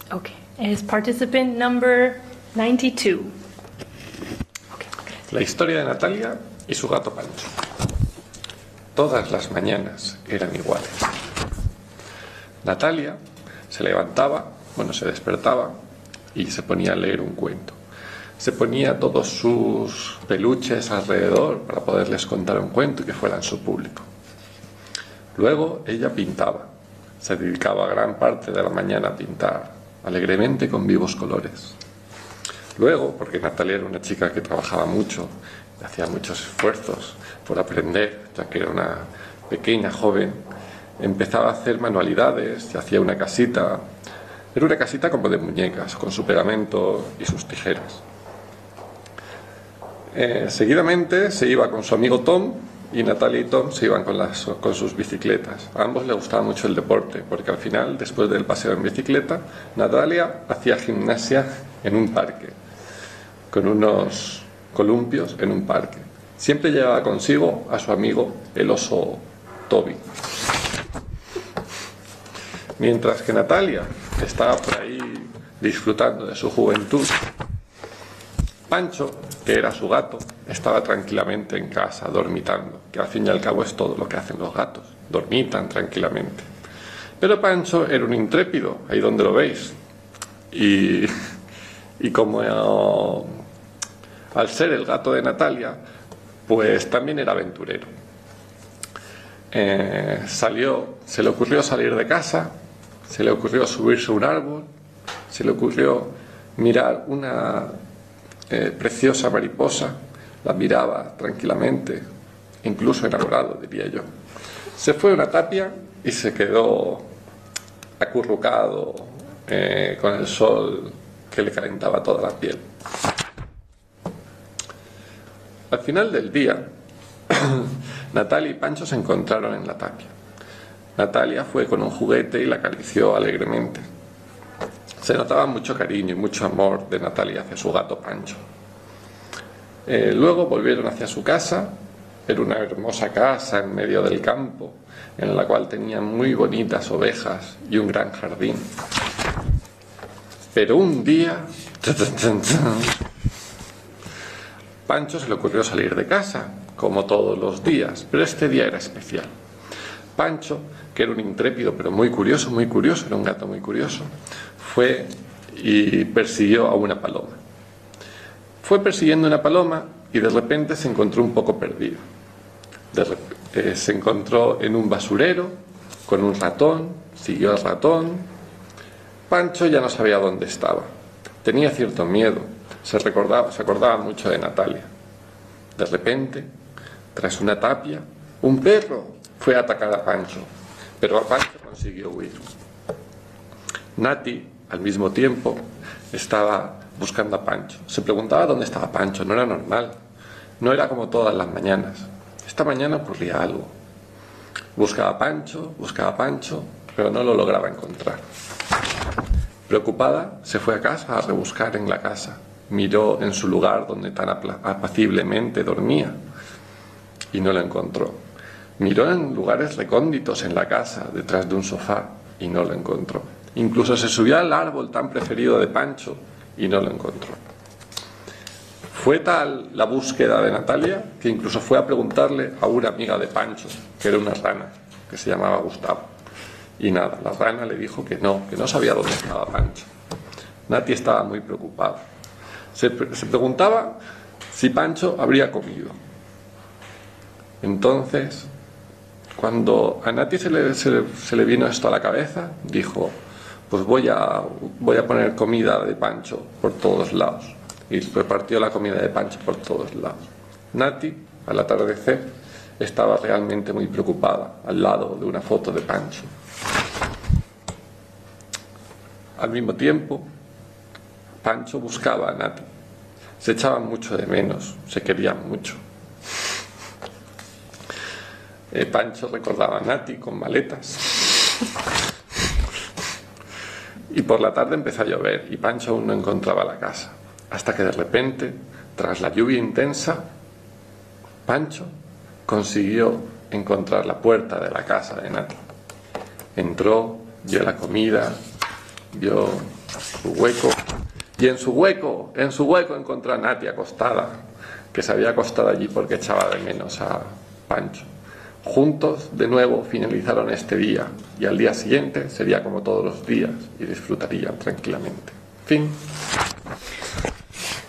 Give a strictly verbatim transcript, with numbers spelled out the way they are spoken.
Okay, is participant number ninety-two. Okay. La historia de Natalia y su gato Pancho. Todas las mañanas eran iguales. Natalia se levantaba, bueno, se despertaba y se ponía a leer un cuento. Se ponía todos sus peluches alrededor para poderles contar un cuento y que fueran su público. Luego ella pintaba. Se dedicaba gran parte de la mañana a pintar, alegremente con vivos colores. Luego, porque Natalia era una chica que trabajaba mucho, hacía muchos esfuerzos por aprender, ya que era una pequeña joven, empezaba a hacer manualidades, y hacía una casita. Era una casita como de muñecas, con su pegamento y sus tijeras. Eh, seguidamente se iba con su amigo Tom, y Natalia y Tom se iban con, las, con sus bicicletas. A ambos les gustaba mucho el deporte, porque al final, después del paseo en bicicleta, Natalia hacía gimnasia en un parque, con unos columpios en un parque. Siempre llevaba consigo a su amigo el oso Toby. Mientras que Natalia estaba por ahí disfrutando de su juventud, Pancho, que era su gato, estaba tranquilamente en casa, dormitando, que al fin y al cabo es todo lo que hacen los gatos, dormitan tranquilamente. Pero Pancho era un intrépido, ahí donde lo veis, y, y como eh, al ser el gato de Natalia, pues también era aventurero. Eh, salió, se le ocurrió salir de casa, se le ocurrió subirse a un árbol, se le ocurrió mirar una eh, preciosa mariposa, la miraba tranquilamente, incluso enamorado, diría yo. Se fue a una tapia y se quedó acurrucado eh, con el sol que le calentaba toda la piel. Al final del día, Natalia y Pancho se encontraron en la tapia. Natalia fue con un juguete y la acarició alegremente. Se notaba mucho cariño y mucho amor de Natalia hacia su gato Pancho. Eh, luego volvieron hacia su casa. Era una hermosa casa en medio del campo, en la cual tenían muy bonitas ovejas y un gran jardín. Pero un día, Pancho se le ocurrió salir de casa, como todos los días, pero este día era especial. Pancho, que era un intrépido pero muy curioso, muy curioso, era un gato muy curioso, fue y persiguió a una paloma. Fue persiguiendo una paloma y de repente se encontró un poco perdido. De rep- eh, se encontró en un basurero con un ratón, siguió al ratón. Pancho ya no sabía dónde estaba. Tenía cierto miedo, se recordaba, se acordaba mucho de Natalia. De repente, tras una tapia, un perro fue a atacar a Pancho, pero a Pancho consiguió huir. Nati, al mismo tiempo, estaba buscando a Pancho. Se preguntaba dónde estaba Pancho, no era normal. No era como todas las mañanas. Esta mañana ocurría algo. Buscaba a Pancho, buscaba a Pancho, pero no lo lograba encontrar. Preocupada, se fue a casa a rebuscar en la casa. Miró en su lugar donde tan apaciblemente dormía y no lo encontró. Miró en lugares recónditos en la casa, detrás de un sofá, y no lo encontró. Incluso se subió al árbol tan preferido de Pancho y no lo encontró. Fue tal la búsqueda de Natalia que incluso fue a preguntarle a una amiga de Pancho, que era una rana, que se llamaba Gustavo. Y nada, la rana le dijo que no, que no sabía dónde estaba Pancho. Nati estaba muy preocupada. Se, se preguntaba si Pancho habría comido. Entonces, cuando a Nati se le, se, le, se le vino esto a la cabeza, dijo, pues voy a, voy a poner comida de Pancho por todos lados. Y repartió la comida de Pancho por todos lados. Nati, al atardecer, estaba realmente muy preocupada al lado de una foto de Pancho. Al mismo tiempo, Pancho buscaba a Nati. Se echaban mucho de menos, se querían mucho. Eh, Pancho recordaba a Nati con maletas. Y por la tarde empezó a llover y Pancho aún no encontraba la casa. Hasta que de repente, tras la lluvia intensa, Pancho consiguió encontrar la puerta de la casa de Nati. Entró, vio la comida, vio su hueco, y en su hueco, en su hueco encontró a Nati acostada, que se había acostado allí porque echaba de menos a Pancho. Juntos, de nuevo, finalizaron este día, y al día siguiente sería como todos los días, y disfrutarían tranquilamente. Fin.